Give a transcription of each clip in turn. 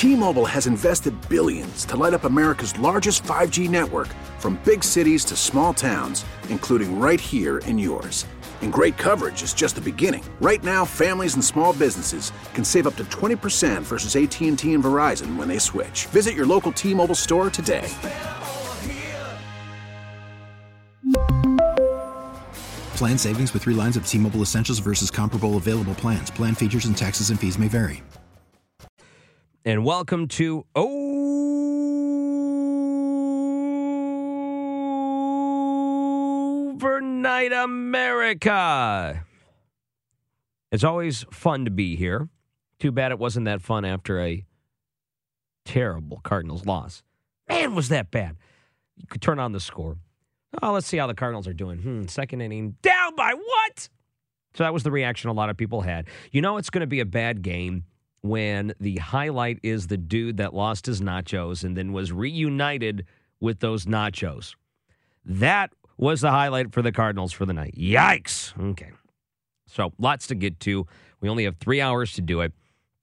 T-Mobile has invested billions to light up America's largest 5G network, from big cities to small towns, including right here in yours. And great coverage is just the beginning. Right now, families and small businesses can save up to 20% versus AT&T and Verizon when they switch. Visit your local T-Mobile store today. Plan savings with 3 lines of T-Mobile Essentials versus comparable available plans. Plan features and taxes and fees may vary. And welcome to Overnight America. It's always fun to be here. Too bad it wasn't that fun after a terrible Cardinals loss. Man, was that bad. You could turn on the score. Oh, let's see how the Cardinals are doing. Second inning, down by what? So that was the reaction a lot of people had. You know it's going to be a bad game when the highlight is the dude that lost his nachos and then was reunited with those nachos. That was the highlight for the Cardinals for the night. Yikes. Okay. So lots to get to. We only have 3 hours to do it.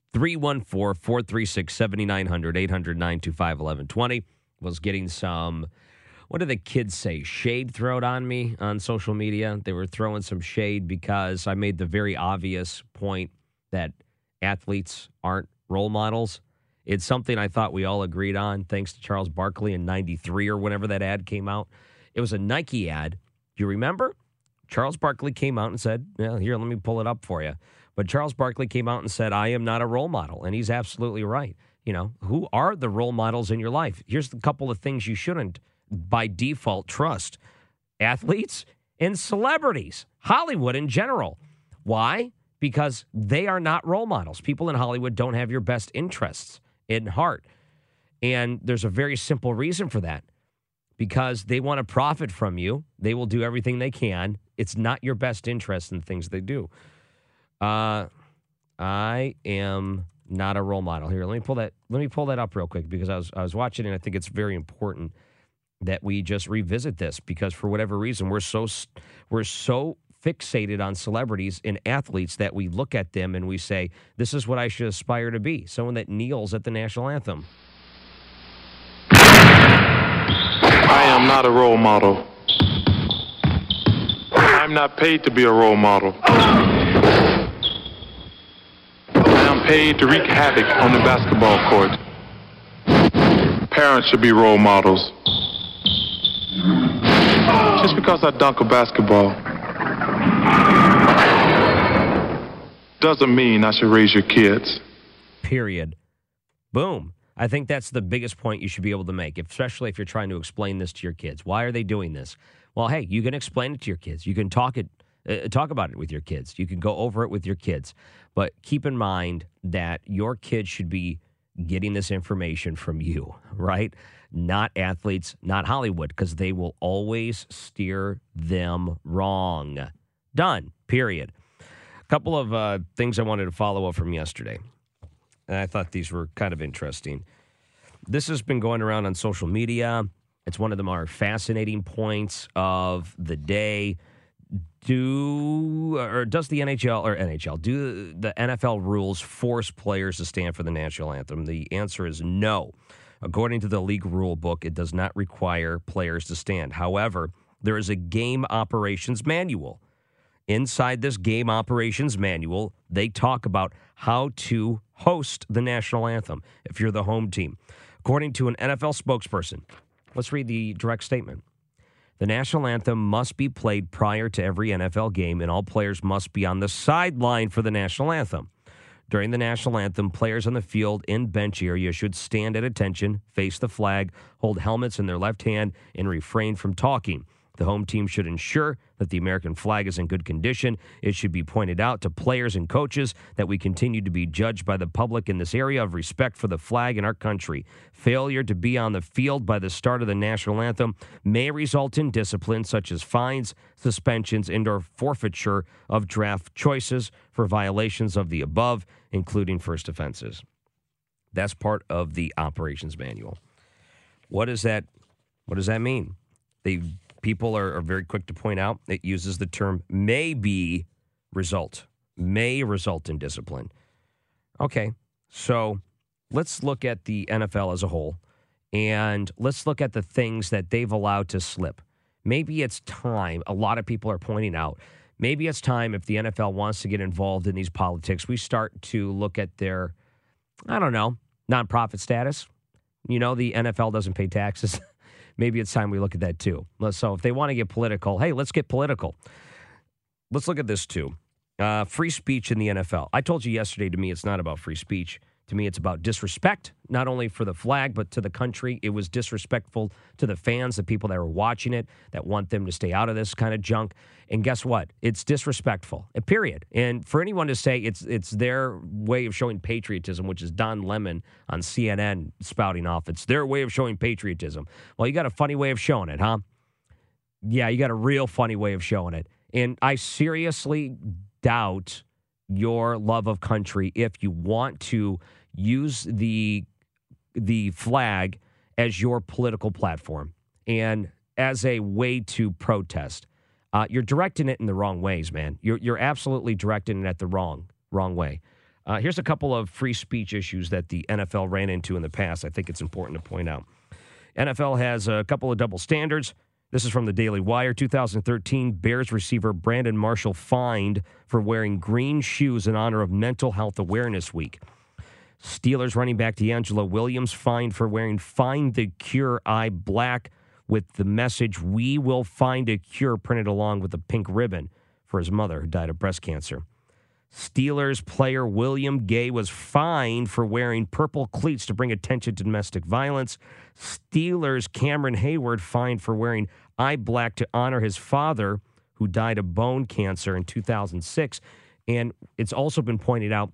314-436-7900, 800-925-1120. Was getting some, what do the kids say, shade thrown on me on social media. They were throwing some shade because I made the very obvious point that athletes aren't role models. It's something I thought we all agreed on, thanks to Charles Barkley in 93 or whenever that ad came out. It was a Nike ad. Do you remember? Charles Barkley came out and said, yeah, here, let me pull it up for you. But Charles Barkley came out and said, I am not a role model. And he's absolutely right. You know, who are the role models in your life? Here's a couple of things you shouldn't, by default, trust. Athletes and celebrities. Hollywood in general. Why? Because they are not role models. People in Hollywood don't have your best interests in heart. And there's a very simple reason for that. Because they want to profit from you. They will do everything they can. It's not your best interest in things they do. I am not a role model. Here, let me pull that up real quick because I was watching it and I think it's very important that we just revisit this because for whatever reason we're so fixated on celebrities and athletes that we look at them and we say, this is what I should aspire to be. Someone that kneels at the national anthem. I am not a role model. I'm not paid to be a role model. I am paid to wreak havoc on the basketball court. Parents should be role models. Just because I dunk a basketball doesn't mean I should raise your kids. Period. Boom. I think that's the biggest point you should be able to make, especially if you're trying to explain this to your kids. Why are they doing this? Well, hey, you can explain it to your kids. You can talk about it with your kids. You can go over it with your kids. But keep in mind that your kids should be getting this information from you, right? Not athletes, not Hollywood, because they will always steer them wrong. Done. Period. A couple of things I wanted to follow up from yesterday. And I thought these were kind of interesting. This has been going around on social media. It's one of the more fascinating points of the day. Does the do the NFL rules force players to stand for the national anthem? The answer is no. According to the league rule book, it does not require players to stand. However, there is a game operations manual. Inside this game operations manual, they talk about how to host the national anthem if you're the home team. According to an NFL spokesperson, let's read the direct statement. The national anthem must be played prior to every NFL game, and all players must be on the sideline for the national anthem. During the national anthem, players on the field and bench area should stand at attention, face the flag, hold helmets in their left hand, and refrain from talking. The home team should ensure that the American flag is in good condition. It should be pointed out to players and coaches that we continue to be judged by the public in this area of respect for the flag in our country. Failure to be on the field by the start of the national anthem may result in discipline such as fines, suspensions, and/or forfeiture of draft choices for violations of the above, including first offenses. That's part of the operations manual. What does that mean? People are very quick to point out it uses the term may result in discipline. Okay, so let's look at the NFL as a whole, and let's look at the things that they've allowed to slip. Maybe it's time, a lot of people are pointing out, maybe it's time if the NFL wants to get involved in these politics, we start to look at their, I don't know, nonprofit status. You know, the NFL doesn't pay taxes. Maybe it's time we look at that too. So if they want to get political, hey, let's get political. Let's look at this too. Free speech in the NFL. I told you yesterday, to me, it's not about free speech. To me, it's about disrespect, not only for the flag, but to the country. It was disrespectful to the fans, the people that were watching it, that want them to stay out of this kind of junk. And guess what? It's disrespectful, period. And for anyone to say it's their way of showing patriotism, which is Don Lemon on CNN spouting off, it's their way of showing patriotism. Well, you got a funny way of showing it, huh? Yeah, you got a real funny way of showing it. And I seriously doubt your love of country if you want to use the flag as your political platform and as a way to protest. You're directing it in the wrong ways, man. You're absolutely directing it at the wrong way. Here's a couple of free speech issues that the NFL ran into in the past. I think it's important to point out. NFL has a couple of double standards. This is from the Daily Wire. 2013, Bears receiver Brandon Marshall fined for wearing green shoes in honor of Mental Health Awareness Week. Steelers running back DeAngelo Williams fined for wearing Find the Cure Eye Black with the message, "We will find a cure," printed along with a pink ribbon for his mother, who died of breast cancer. Steelers player William Gay was fined for wearing purple cleats to bring attention to domestic violence. Steelers Cameron Hayward fined for wearing eye black to honor his father, who died of bone cancer in 2006. And it's also been pointed out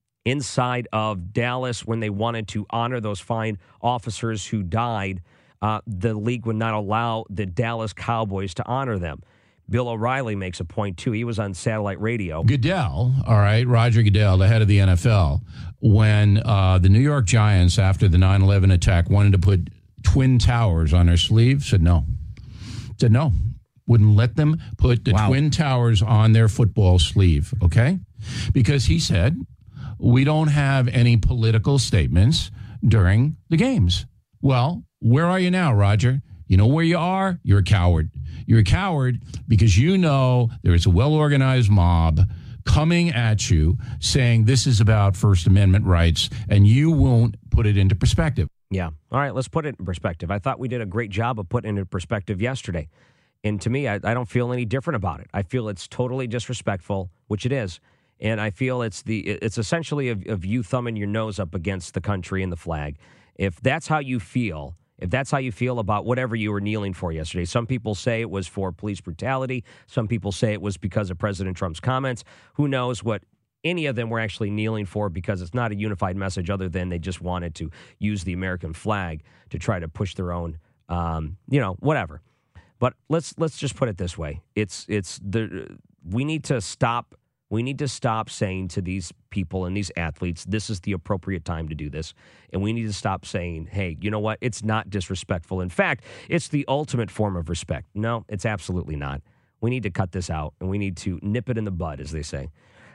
inside of Dallas, when they wanted to honor those fine officers who died, the league would not allow the Dallas Cowboys to honor them. Bill O'Reilly makes a point, too. He was on satellite radio. Goodell, all right, Roger Goodell, the head of the NFL, when the New York Giants, after the 9/11 attack, wanted to put Twin Towers on their sleeve, said no. Said no. Wouldn't let them put the Twin Towers on their football sleeve, okay? Because he said, we don't have any political statements during the games. Well, where are you now, Roger? You know where you are? You're a coward. You're a coward because you know there is a well-organized mob coming at you saying this is about First Amendment rights, and you won't put it into perspective. Yeah. All right, let's put it in perspective. I thought we did a great job of putting it in perspective yesterday. And to me, I don't feel any different about it. I feel it's totally disrespectful, which it is. And I feel it's essentially of you thumbing your nose up against the country and the flag. If that's how you feel about whatever you were kneeling for yesterday, some people say it was for police brutality. Some people say it was because of President Trump's comments. Who knows what any of them were actually kneeling for, because it's not a unified message other than they just wanted to use the American flag to try to push their own, whatever. But let's just put it this way. We need to stop saying to these people and these athletes, this is the appropriate time to do this. And we need to stop saying, hey, you know what? It's not disrespectful. In fact, it's the ultimate form of respect. No, it's absolutely not. We need to cut this out, and we need to nip it in the bud, as they say.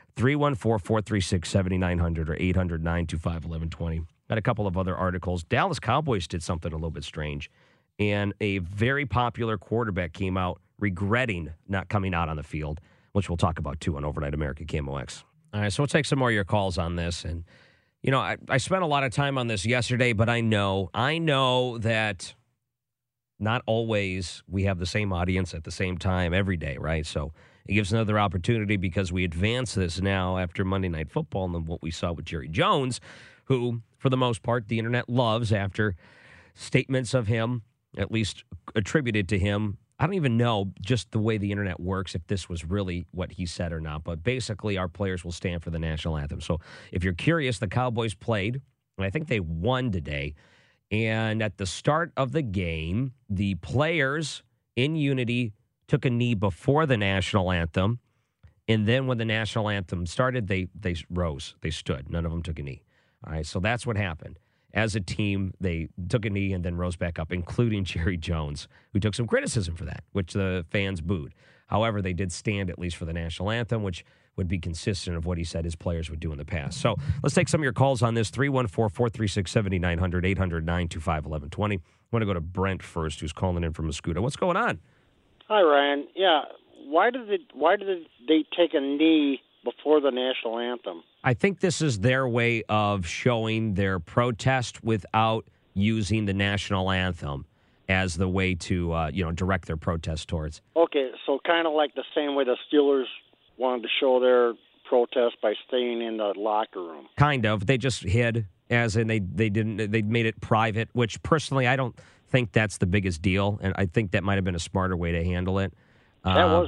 314-436-7900 or 800-925-1120. Got a couple of other articles. Dallas Cowboys did something a little bit strange. And a very popular quarterback came out regretting not coming out on the field, which we'll talk about, too, on Overnight America KMOX. All right, so we'll take some more of your calls on this. And, I spent a lot of time on this yesterday, but I know that not always we have the same audience at the same time every day, right? So it gives another opportunity because we advance this now after Monday Night Football and then what we saw with Jerry Jones, who, for the most part, the internet loves after statements of him, at least attributed to him. I don't even know just the way the internet works, if this was really what he said or not. But basically, our players will stand for the national anthem. So if you're curious, the Cowboys played, and I think they won today. And at the start of the game, the players in unity took a knee before the national anthem. And then when the national anthem started, they rose. They stood. None of them took a knee. All right, so that's what happened. As a team, they took a knee and then rose back up, including Jerry Jones, who took some criticism for that, which the fans booed. However, they did stand at least for the national anthem, which would be consistent of what he said his players would do in the past. So let's take some of your calls on this. 314-436-7900, 800-925-1120. I want to go to Brent first, who's calling in from Mascoutah. What's going on? Hi, Ryan. Yeah, why did they take a knee before the national anthem? I think this is their way of showing their protest without using the national anthem as the way to, direct their protest towards. Okay, so kind of like the same way the Steelers wanted to show their protest by staying in the locker room. Kind of. They just hid, as in they made it private, which personally I don't think that's the biggest deal, and I think that might have been a smarter way to handle it. That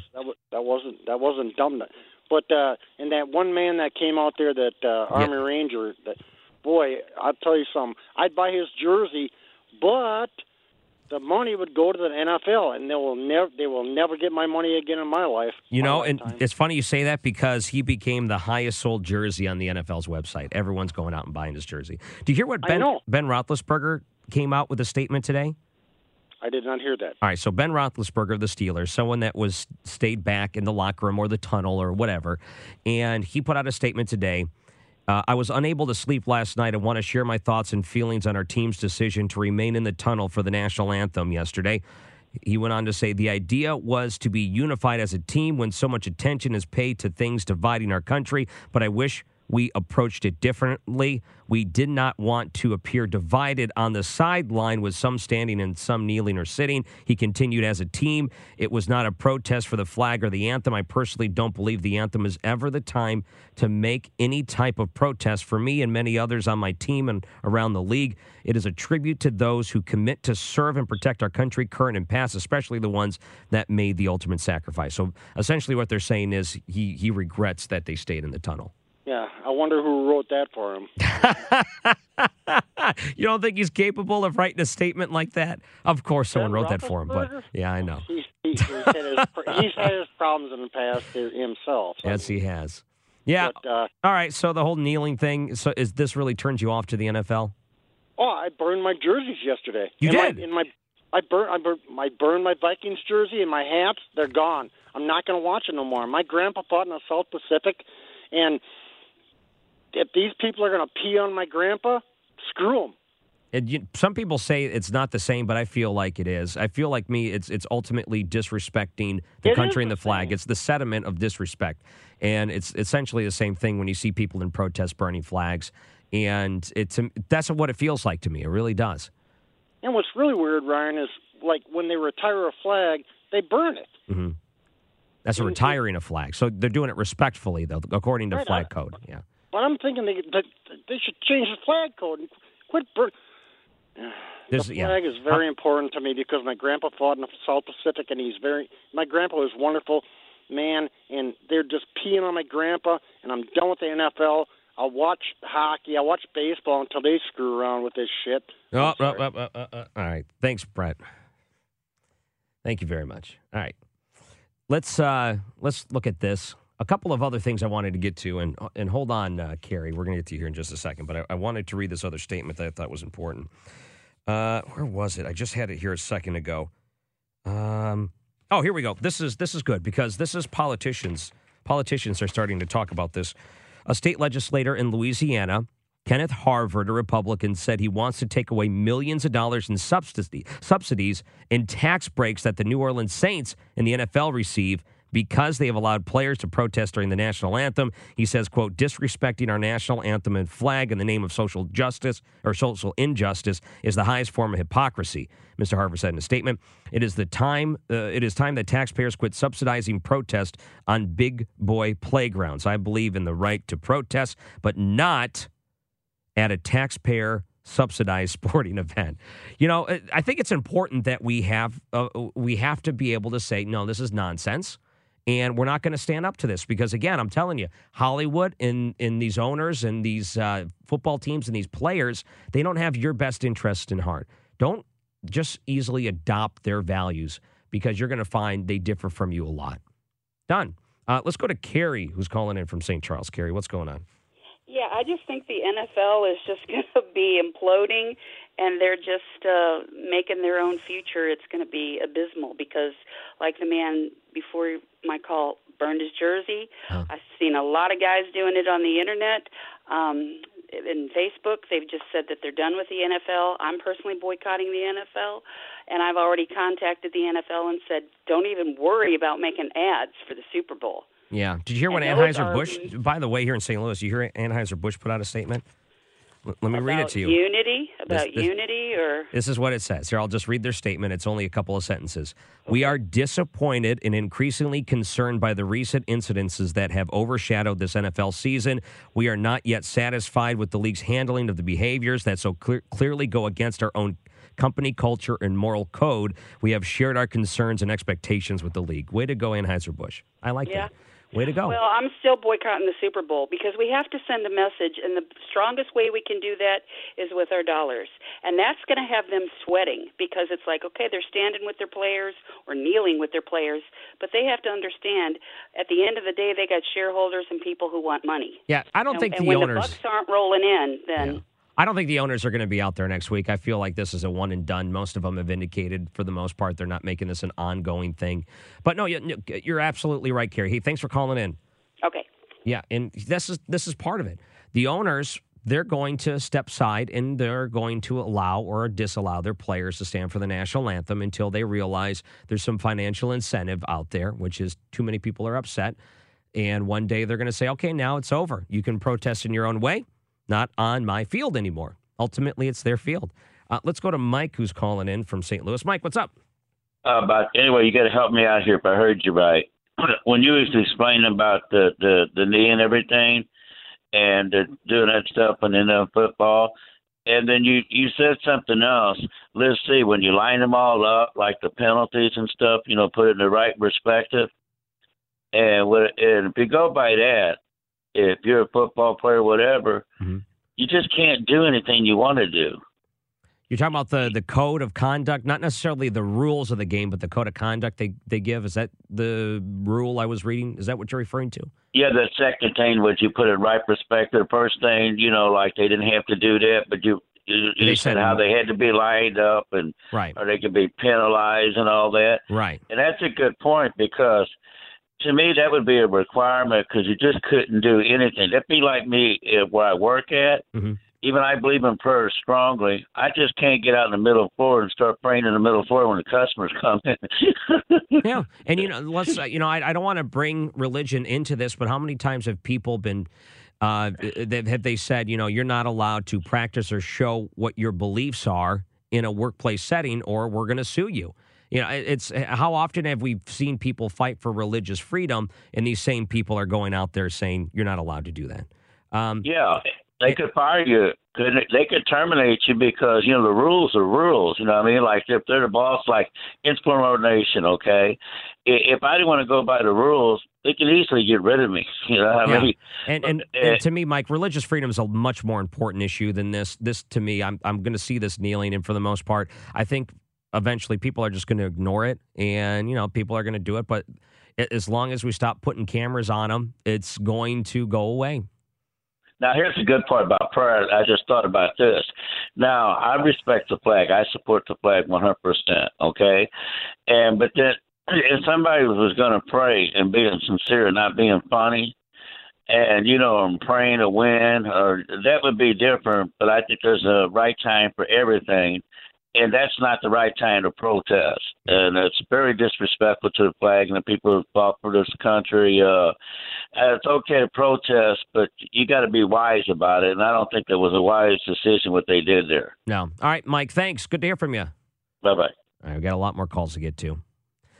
wasn't dumb. But and that one man that came out there, that Army Ranger, that boy, I'll tell you something. I'd buy his jersey, but the money would go to the NFL, and they will never get my money again in my life. And it's funny you say that because he became the highest sold jersey on the NFL's website. Everyone's going out and buying his jersey. Do you hear what Ben Roethlisberger came out with a statement today? I did not hear that. All right, so Ben Roethlisberger of the Steelers, someone that stayed back in the locker room or the tunnel or whatever, and he put out a statement today. I was unable to sleep last night and want to share my thoughts and feelings on our team's decision to remain in the tunnel for the national anthem yesterday. He went on to say, the idea was to be unified as a team when so much attention is paid to things dividing our country, but I wish we approached it differently. We did not want to appear divided on the sideline with some standing and some kneeling or sitting. He continued, as a team, it was not a protest for the flag or the anthem. I personally don't believe the anthem is ever the time to make any type of protest. For me and many others on my team and around the league, it is a tribute to those who commit to serve and protect our country, current and past, especially the ones that made the ultimate sacrifice. So essentially what they're saying is he regrets that they stayed in the tunnel. Yeah, I wonder who wrote that for him. You don't think he's capable of writing a statement like that? Of course someone wrote that for him, but yeah, I know. He's had his problems in the past himself. Yes, he has. Yeah. But, all right, so the whole kneeling thing, so is this really turns you off to the NFL? Oh, I burned my jerseys yesterday. You did? I burned my Vikings jersey and my hats. They're gone. I'm not going to watch it no more. My grandpa fought in the South Pacific, and if these people are going to pee on my grandpa, screw them. Some people say it's not the same, but I feel like it is. I feel like it's ultimately disrespecting the country and the flag. It's the sediment of disrespect. And it's essentially the same thing when you see people in protest burning flags. And that's what it feels like to me. It really does. And what's really weird, Ryan, is like when they retire a flag, they burn it. Mm-hmm. That's retiring a flag. So they're doing it respectfully, though, according to flag code. Yeah. But I'm thinking they should change the flag code and quit burning. The flag is very important to me because my grandpa fought in the South Pacific, and my grandpa was a wonderful man, and they're just peeing on my grandpa, and I'm done with the NFL. I'll watch hockey. I'll watch baseball until they screw around with this shit. All right. Thanks, Brett. Thank you very much. All right. Let's look at this. A couple of other things I wanted to get to, and hold on, Carrie. We're going to get to you here in just a second, but I wanted to read this other statement that I thought was important. Where was it? I just had it here a second ago. Here we go. This is good because this is politicians. Politicians are starting to talk about this. A state legislator in Louisiana, Kenneth Harvard, a Republican, said he wants to take away millions of dollars in subsidies and tax breaks that the New Orleans Saints and the NFL receive because they have allowed players to protest during the national anthem. He says, quote, disrespecting our national anthem and flag in the name of social justice or social injustice is the highest form of hypocrisy. Mr. Harvard said in a statement, it is time that taxpayers quit subsidizing protest on big boy playgrounds. I believe in the right to protest, but not at a taxpayer subsidized sporting event. I think it's important that we have to be able to say, no, this is nonsense. And we're not going to stand up to this because, again, I'm telling you, Hollywood and these owners and these football teams and these players, they don't have your best interest in heart. Don't just easily adopt their values because you're going to find they differ from you a lot. Done. Let's go to Carrie, who's calling in from St. Charles. Carrie, what's going on? Yeah, I just think the NFL is just going to be imploding, and they're just making their own future. It's going to be abysmal because, like the man before my call burned his jersey, I've seen a lot of guys doing it on the internet. In Facebook, they've just said that they're done with the NFL. I'm personally boycotting the NFL, and I've already contacted the NFL and said, don't even worry about making ads for the Super Bowl. Yeah. Did you hear when Anheuser-Busch, by the way, here in St. Louis, you hear Anheuser-Busch put out a statement? Let me read it to you. Unity? This is what it says. Here, I'll just read their statement. It's only a couple of sentences. Okay. We are disappointed and increasingly concerned by the recent incidences that have overshadowed this NFL season. We are not yet satisfied with the league's handling of the behaviors that so clearly go against our own company culture and moral code. We have shared our concerns and expectations with the league. Way to go, Anheuser-Busch. I like that. Way to go. Well, I'm still boycotting the Super Bowl because we have to send a message, and the strongest way we can do that is with our dollars. And that's going to have them sweating because it's like, okay, they're standing with their players or kneeling with their players, but they have to understand at the end of the day they got shareholders and people who want money. Yeah, I don't think the owners... And when the bucks aren't rolling in, then... Yeah. I don't think the owners are going to be out there next week. I feel like this is a one and done. Most of them have indicated, for the most part, they're not making this an ongoing thing. But no, you're absolutely right, Carrie. Hey, thanks for calling in. Okay. Yeah, and this is part of it. The owners, they're going to step aside and they're going to allow or disallow their players to stand for the national anthem until they realize there's some financial incentive out there, which is too many people are upset. And one day they're going to say, okay, now it's over. You can protest in your own way. Not on my field anymore. Ultimately, it's their field. Let's go to Mike, who's calling in from St. Louis. Mike, what's up? Anyway, you got to help me out here if I heard you right. When you was explaining about the knee and everything and doing that stuff and then football, and then you said something else. Let's see, when you line them all up, like the penalties and stuff, put it in the right perspective. And if you go by that, if you're a football player, whatever, you just can't do anything you want to do. You're talking about the code of conduct, not necessarily the rules of the game, but the code of conduct they give. Is that the rule I was reading? Is that what you're referring to? Yeah, the second thing, which you put in right perspective. The first thing, like they didn't have to do that, but you said how they had to be lined up and right, or they could be penalized and all that. Right. And that's a good point because to me, that would be a requirement because you just couldn't do anything. That'd be like me where I work at. Mm-hmm. Even I believe in prayer strongly. I just can't get out in the middle of the floor and start praying in the middle of the floor when the customers come in. Yeah, and let's I don't want to bring religion into this, but how many times have people been have they said you're not allowed to practice or show what your beliefs are in a workplace setting, or we're going to sue you. It's how often have we seen people fight for religious freedom, and these same people are going out there saying you're not allowed to do that. Yeah, they could fire you. They could terminate you because the rules are rules. You know what I mean? Like if they're the boss, like insubordination. Okay, if I didn't want to go by the rules, they could easily get rid of me. You know what I mean? And to me, Mike, religious freedom is a much more important issue than this. This to me, I'm going to see this kneeling, and for the most part, I think eventually people are just going to ignore it, and people are going to do it. But as long as we stop putting cameras on them, it's going to go away. Now, here's the good part about prayer. I just thought about this. Now, I respect the flag. I support the flag 100%, okay? But then if somebody was going to pray and being sincere and not being funny, and, I'm praying to win, or that would be different, but I think there's a right time for everything. And that's not the right time to protest. And it's very disrespectful to the flag and the people who fought for this country. It's okay to protest, but you got to be wise about it. And I don't think that was a wise decision what they did there. No. All right, Mike, thanks. Good to hear from you. Bye-bye. All right, we've got a lot more calls to get to.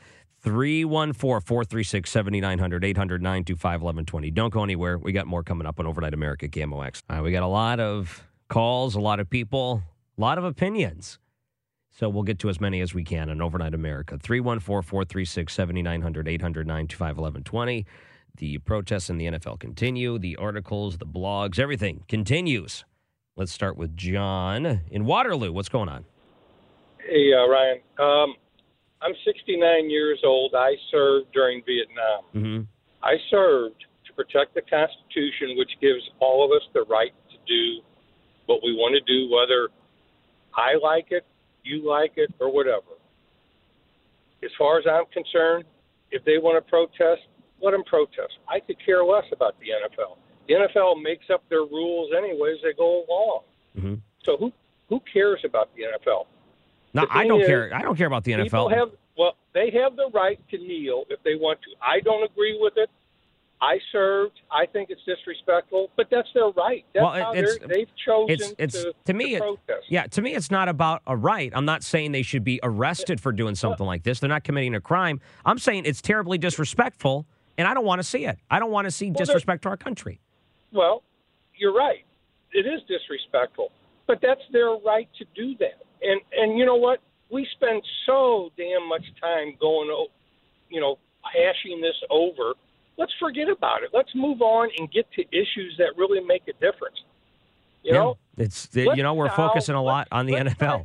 314-436-7900, 800-925-1120. Don't go anywhere. We got more coming up on Overnight America KMOX. All right, we got a lot of calls, a lot of people, a lot of opinions. So we'll get to as many as we can on Overnight America. 314-436-7900, 800-925-1120. The protests in the NFL continue. The articles, the blogs, everything continues. Let's start with John in Waterloo. What's going on? Hey, Ryan. I'm 69 years old. I served during Vietnam. Mm-hmm. I served to protect the Constitution, which gives all of us the right to do what we want to do, whether I like it, you like it, or whatever. As far as I'm concerned, if they want to protest, let them protest. I could care less about the NFL. The NFL makes up their rules anyway as they go along. Mm-hmm. So who cares about the NFL? No, I don't care. I don't care about the NFL. They have the right to kneel if they want to. I don't agree with it. I served. I think it's disrespectful, but that's their right. That's how they've chosen to protest. To me, it's not about a right. I'm not saying they should be arrested for doing something like this. They're not committing a crime. I'm saying it's terribly disrespectful, and I don't want to see it. I don't want to see disrespect to our country. Well, you're right. It is disrespectful, but that's their right to do that. And you know what? We spend so damn much time going, hashing this over. Let's forget about it. Let's move on and get to issues that really make a difference. You know, we're focusing a lot on the NFL.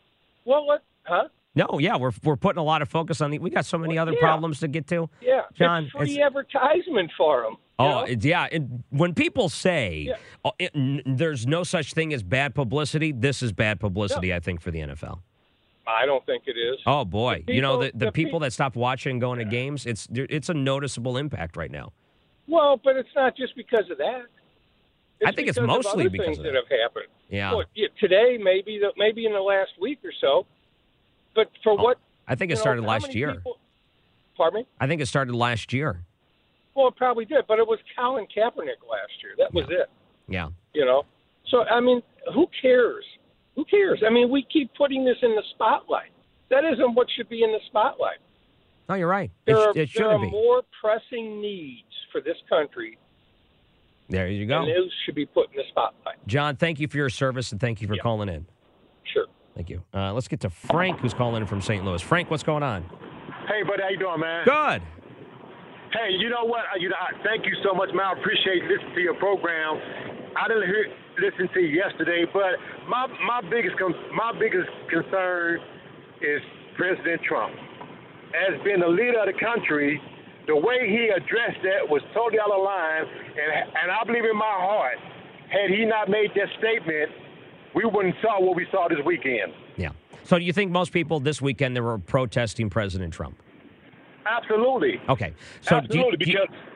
We're putting a lot of focus on we got so many other problems to get to. Yeah, John, it's free advertisement for them. When people say there's no such thing as bad publicity, this is bad publicity, I think, for the NFL. I don't think it is. Oh, boy. The people that stopped watching and going to games, it's a noticeable impact right now. Well, but it's not just because of that. I think it's mostly because of that have happened. Yeah. Well, today, maybe in the last week or so. But for what? I think it started last year. Pardon me? I think it started last year. Well, it probably did, but it was Colin Kaepernick last year. That was it. Yeah. So, I mean, who cares? Who cares? I mean, we keep putting this in the spotlight. That isn't what should be in the spotlight. No, you're right. There shouldn't are be. more pressing needs for this country. There you go. And those should be put in the spotlight. John, thank you for your service, and thank you for calling in. Sure. Thank you. Let's get to Frank, who's calling in from St. Louis. Frank, what's going on? Hey, buddy. How you doing, man? Good. Hey, you know what? Thank you so much, man. I appreciate listening to your program. I didn't listen to you yesterday, but my biggest concern is President Trump. As being the leader of the country, the way he addressed that was totally out of line, and I believe in my heart, had he not made that statement, we wouldn't saw what we saw this weekend. Yeah. So do you think most people this weekend they were protesting President Trump? Absolutely. Okay. So absolutely,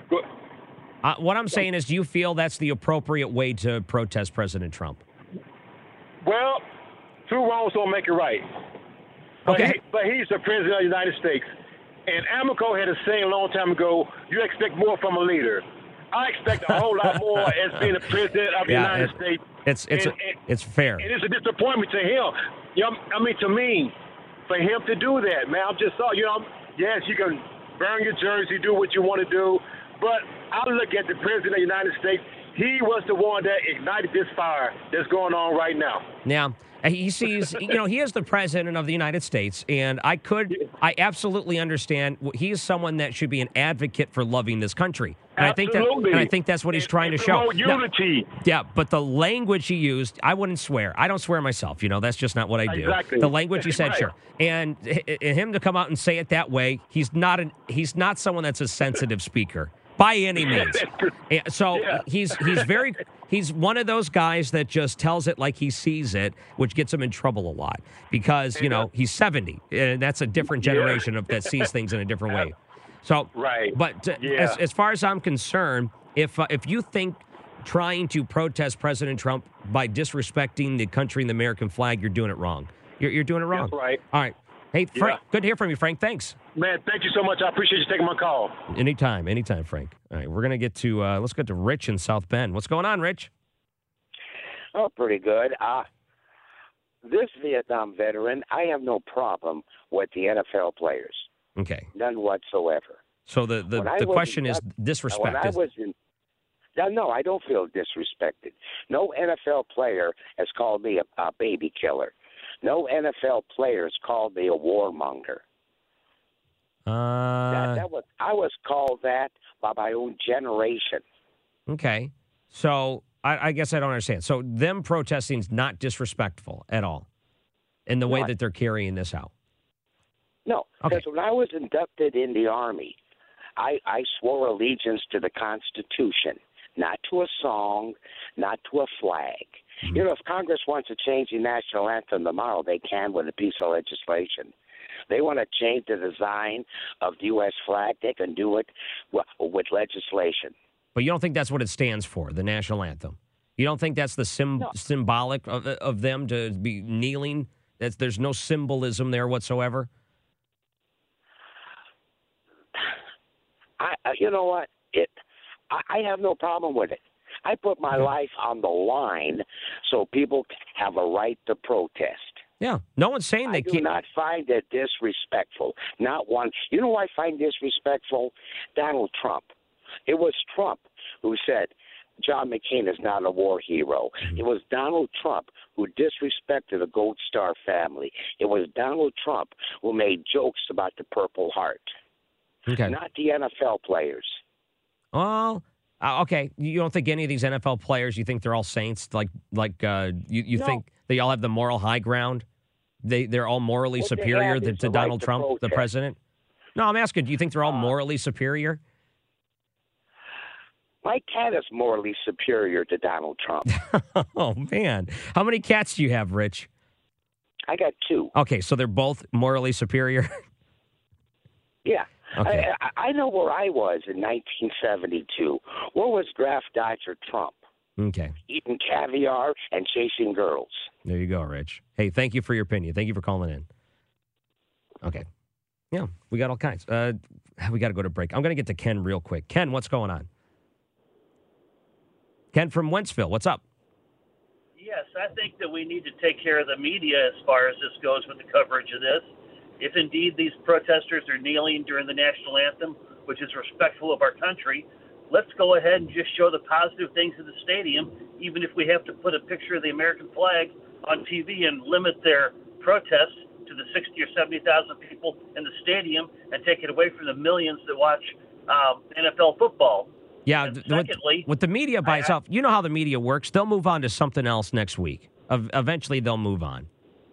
what I'm saying is, do you feel that's the appropriate way to protest President Trump? Well, two wrongs don't make it right. Okay. But he's the president of the United States. And Amico had a saying a long time ago, you expect more from a leader. I expect a whole lot more as being the president of the United States. It's fair. And it's a disappointment to him. To me, for him to do that, man, I just thought, yes, you can burn your jersey, do what you want to do, but I look at the president of the United States. He was the one that ignited this fire that's going on right now. Yeah. He sees, he is the president of the United States, and I absolutely understand. He is someone that should be an advocate for loving this country. And I think that's what he's trying to show. Unity. But the language he used, I wouldn't swear. I don't swear myself. That's just not what I do. Exactly. The language he said, right. Sure. And him to come out and say it that way, he's not someone that's a sensitive speaker by any means. So he's one of those guys that just tells it like he sees it, which gets him in trouble a lot because, he's 70 and that's a different generation that sees things in a different way. So, right. But as far as I'm concerned, if you think trying to protest President Trump by disrespecting the country and the American flag, you're doing it wrong. You're doing it wrong. That's right. All right. Hey, Frank, good to hear from you, Frank. Thanks. Man, thank you so much. I appreciate you taking my call. Anytime, Frank. All right, we're going to get to, let's get to Rich in South Bend. What's going on, Rich? Oh, pretty good. This Vietnam veteran, I have no problem with the NFL players. Okay. None whatsoever. So the question is disrespect. No, I don't feel disrespected. No NFL player has called me a baby killer. No NFL players called me a warmonger. I was called that by my own generation. Okay. So I guess I don't understand. So them protesting is not disrespectful at all in the way that they're carrying this out? No. Okay. Because when I was inducted in the Army, I swore allegiance to the Constitution, not to a song, not to a flag. You know, if Congress wants to change the national anthem tomorrow, they can with a piece of legislation. They want to change the design of the U.S. flag, they can do it with legislation. But you don't think that's what it stands for, the national anthem? You don't think that's the symbolic of them to be kneeling? There's no symbolism there whatsoever? You know what? I have no problem with it. I put my life on the line so people have a right to protest. Yeah, no one's saying they can't. I do not find it disrespectful. Not one. You know who I find disrespectful? Donald Trump. It was Trump who said John McCain is not a war hero. It was Donald Trump who disrespected the Gold Star family. It was Donald Trump who made jokes about the Purple Heart. Okay. Not the NFL players. Well, okay. You don't think any of these NFL players, you think they're all saints? You think they all have the moral high ground? They're all morally superior to Donald Trump, the president? No, I'm asking, do you think they're all morally superior? My cat is morally superior to Donald Trump. Oh, man. How many cats do you have, Rich? I got 2. Okay, so they're both morally superior? Yeah. Okay. I know where I was in 1972. Where was draft dodger Trump? Okay. Eating caviar and chasing girls. There you go, Rich. Hey, thank you for your opinion. Thank you for calling in. Okay. Yeah, we got all kinds. We got to go to break. I'm going to get to Ken real quick. Ken, what's going on? Ken from Wentzville, what's up? Yes, I think that we need to take care of the media as far as this goes with the coverage of this. If indeed these protesters are kneeling during the national anthem, which is respectful of our country, let's go ahead and just show the positive things in the stadium, even if we have to put a picture of the American flag on TV and limit their protests to the 60 or 70,000 people in the stadium and take it away from the millions that watch NFL football. Yeah, with the media by itself, you know how the media works. They'll move on to something else next week. Eventually, they'll move on.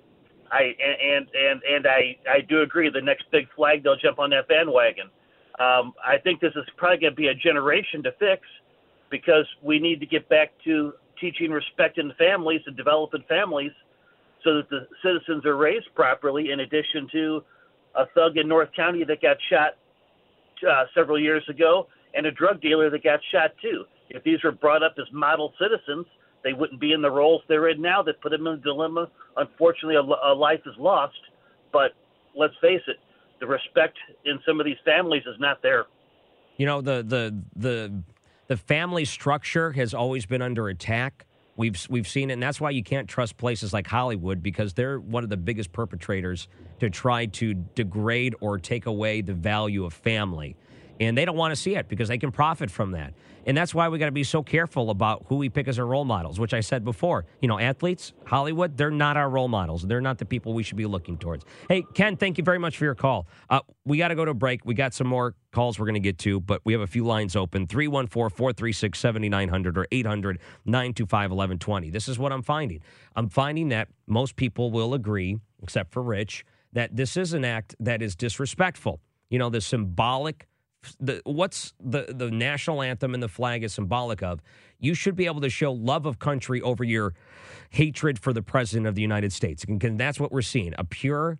I do agree. The next big flag, they'll jump on that bandwagon. I think this is probably going to be a generation to fix because we need to get back to teaching respect in families and developing families so that the citizens are raised properly, in addition to a thug in North County that got shot several years ago and a drug dealer that got shot too. If these were brought up as model citizens, they wouldn't be in the roles they're in now that put them in a dilemma. Unfortunately, a life is lost. But let's face it, the respect in some of these families is not there. You know, the family structure has always been under attack. We've seen it, and that's why you can't trust places like Hollywood, because they're one of the biggest perpetrators to try to degrade or take away the value of family. And they don't want to see it because they can profit from that. And that's why we got to be so careful about who we pick as our role models, which I said before. You know, athletes, Hollywood, they're not our role models. They're not the people we should be looking towards. Hey, Ken, thank you very much for your call. We got to go to a break. We got some more calls we're going to get to, but we have a few lines open. 314-436-7900 or 800-925-1120. This is what I'm finding. I'm finding that most people will agree, except for Rich, that this is an act that is disrespectful. You know, the symbolic what's the national anthem and the flag is symbolic of. You should be able to show love of country over your hatred for the president of the United States. And that's what we're seeing, a pure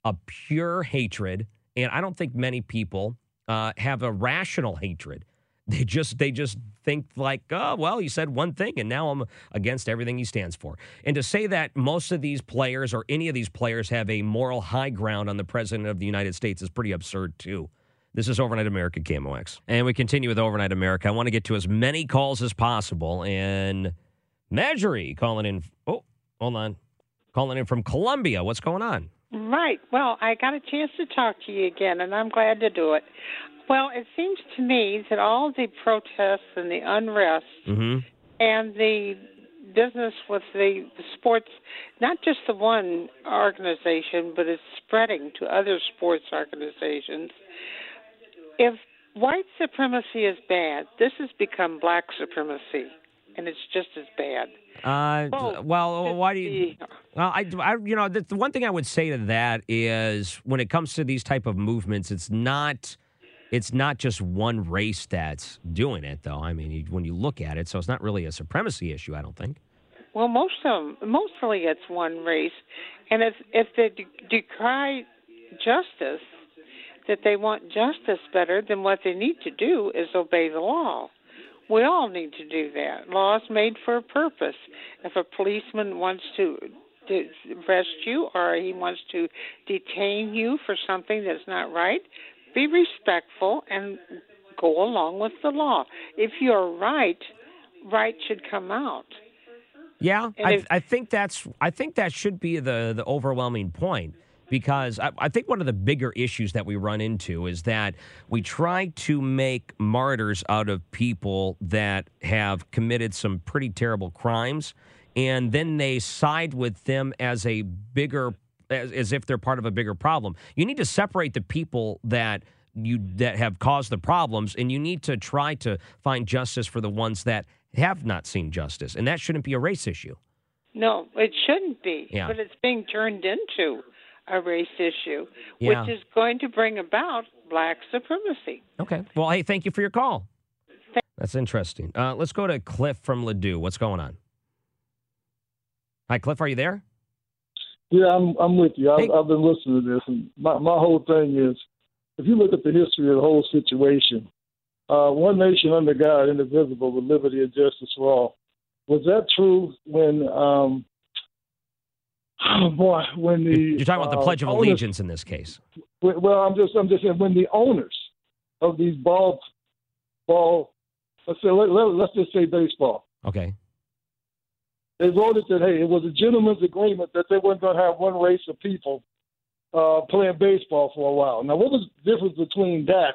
hatred. And I don't think many people have a rational hatred. They just think like, oh, well, he said one thing and now I'm against everything he stands for. And to say that most of these players or any of these players have a moral high ground on the president of the United States is pretty absurd too. This is Overnight America, KMOX. And we continue with Overnight America. I want to get to as many calls as possible. And Marjorie calling in. Oh, hold on. Calling in from Columbia. What's going on? Right. Well, I got a chance to talk to you again, and I'm glad to do it. Well, it seems to me that all the protests and the unrest and the business with the sports, not just the one organization, but it's spreading to other sports organizations. If white supremacy is bad, this has become black supremacy, and it's just as bad. Why do you? The one thing I would say to that is when it comes to these type of movements, it's not just one race that's doing it, though. I mean, when you look at it, so it's not really a supremacy issue, I don't think. Well, mostly it's one race, and if they decry justice, that they want justice better, then what they need to do is obey the law. We all need to do that. Law is made for a purpose. If a policeman wants to arrest you or he wants to detain you for something that's not right, be respectful and go along with the law. If you're right should come out. Yeah, I think that should be the overwhelming point, because I think one of the bigger issues that we run into is that we try to make martyrs out of people that have committed some pretty terrible crimes, and then they side with them as if they're part of a bigger problem. You need to separate the people that have caused the problems, and you need to try to find justice for the ones that have not seen justice, and that shouldn't be a race issue. No, it shouldn't be, yeah. But it's being turned into a race issue, yeah. which is going to bring about black supremacy. Okay. Well, hey, thank you for your call. That's interesting. Let's go to Cliff from Ladue. What's going on? Hi, Cliff, are you there? Yeah, I'm with you. I've been listening to this, and my whole thing is, if you look at the history of the whole situation, one nation under God, indivisible, with liberty and justice for all. Was that true when you're talking about the Pledge of Allegiance in this case? Well, I'm just saying when the owners of these let's just say baseball. Okay. They voted that, hey, it was a gentleman's agreement that they weren't going to have one race of people playing baseball for a while. Now, what was the difference between that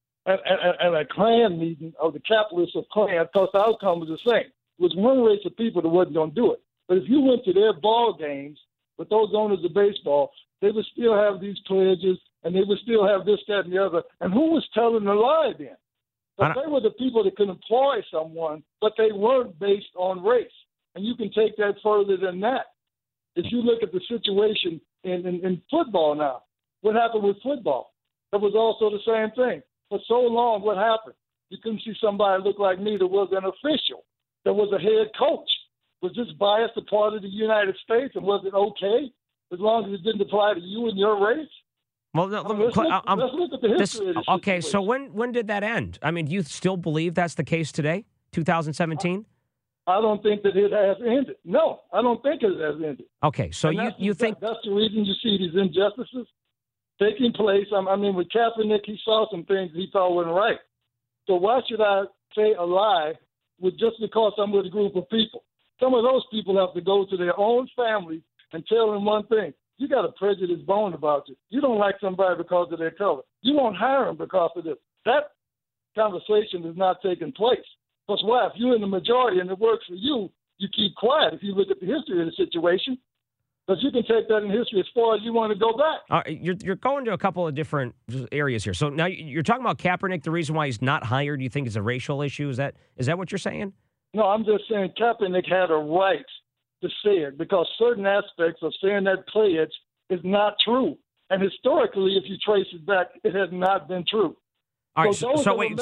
and a Klan meeting of the capitalists of Klan? Because the outcome was the same. It was one race of people that wasn't going to do it. But if you went to their ball games with those owners of baseball, they would still have these pledges, and they would still have this, that, and the other. And who was telling the lie then? But they were the people that could employ someone, but they weren't based on race. And you can take that further than that. If you look at the situation in football now, what happened with football? It was also the same thing. For so long, what happened? You couldn't see somebody look like me that was an official, that was a head coach. Was this bias a part of the United States, and was it okay as long as it didn't apply to you and your race? Well, no, let's look at the history of this okay, situation. so when did that end? I mean, do you still believe that's the case today, 2017? I don't think that it has ended. No, I don't think it has ended. Okay, so you think... That's the reason you see these injustices taking place. I mean, with Kaepernick, he saw some things he thought weren't right. So why should I say a lie just because I'm with a group of people? Some of those people have to go to their own families and tell them one thing. You got a prejudice bone about you. You don't like somebody because of their color. You won't hire them because of this. That conversation is not taking place. Because why? If you're in the majority and it works for you, you keep quiet if you look at the history of the situation. Because you can take that in history as far as you want to go back. You're going to a couple of different areas here. So now you're talking about Kaepernick. The reason why he's not hired, you think, is a racial issue? Is that what you're saying? No, I'm just saying Kaepernick had a right to say it because certain aspects of saying that pledge is not true. And historically, if you trace it back, it has not been true. All right, those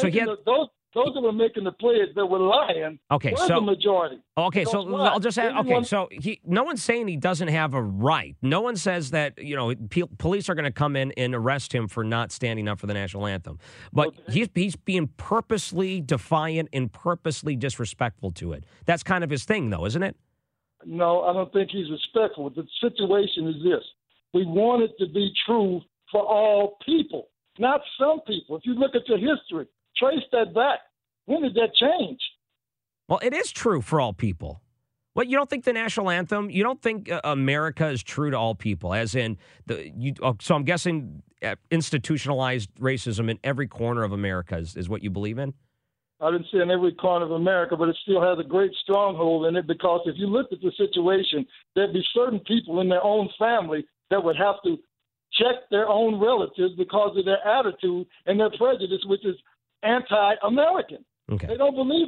that were making the pledge that were lying were the majority. Okay, because so I'll just add, okay, so no one's saying he doesn't have a right. No one says that, police are going to come in and arrest him for not standing up for the national anthem. But he's being purposely defiant and purposely disrespectful to it. That's kind of his thing, though, isn't it? No, I don't think he's respectful. The situation is this. We want it to be true for all people, not some people. If you look at your history, trace that back. When did that change? Well, it is true for all people. Well, you don't think the national anthem, you don't think America is true to all people, as in, so I'm guessing institutionalized racism in every corner of America is what you believe in? I didn't say in every corner of America, but it still has a great stronghold in it because if you looked at the situation, there'd be certain people in their own family that would have to check their own relatives because of their attitude and their prejudice, which is anti-American. Okay. They don't believe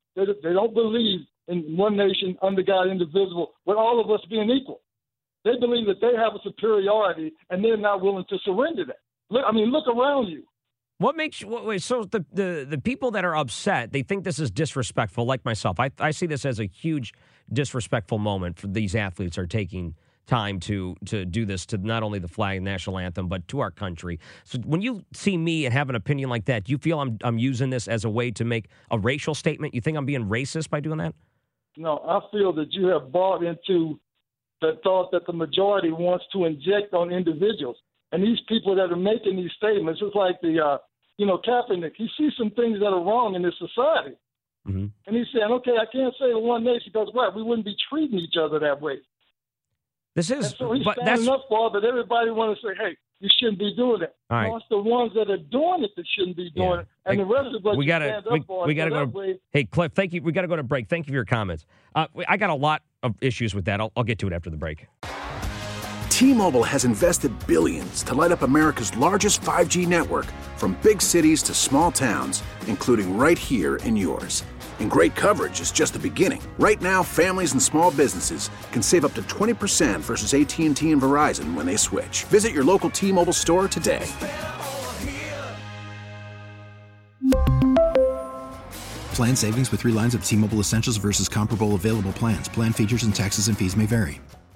in one nation under God, indivisible, with all of us being equal. They believe that they have a superiority and they're not willing to surrender that. Look around you. What makes you, so the people that are upset, they think this is disrespectful, like myself. I see this as a huge disrespectful moment for these athletes are taking time to do this to not only the flag and national anthem, but to our country. So when you see me and have an opinion like that, do you feel I'm using this as a way to make a racial statement? You think I'm being racist by doing that? No, I feel that you have bought into the thought that the majority wants to inject on individuals. And these people that are making these statements, it's like the, Kaepernick, he sees some things that are wrong in this society. Mm-hmm. And he's saying, okay, I can't say the one nation because what? We wouldn't be treating each other that way. This is, and so he's standing up for it, but everybody wants to say, hey, you shouldn't be doing it. All right. No, it's the ones that are doing it that shouldn't be doing it. And the rest of us stand up for it. We got to go. Hey, Cliff, thank you. We got to go to break. Thank you for your comments. I got a lot of issues with that. I'll get to it after the break. T-Mobile has invested billions to light up America's largest 5G network, from big cities to small towns, including right here in yours. And great coverage is just the beginning. Right now, families and small businesses can save up to 20% versus AT&T and Verizon when they switch. Visit your local T-Mobile store today. Plan savings with 3 lines of T-Mobile Essentials versus comparable available plans. Plan features and taxes and fees may vary.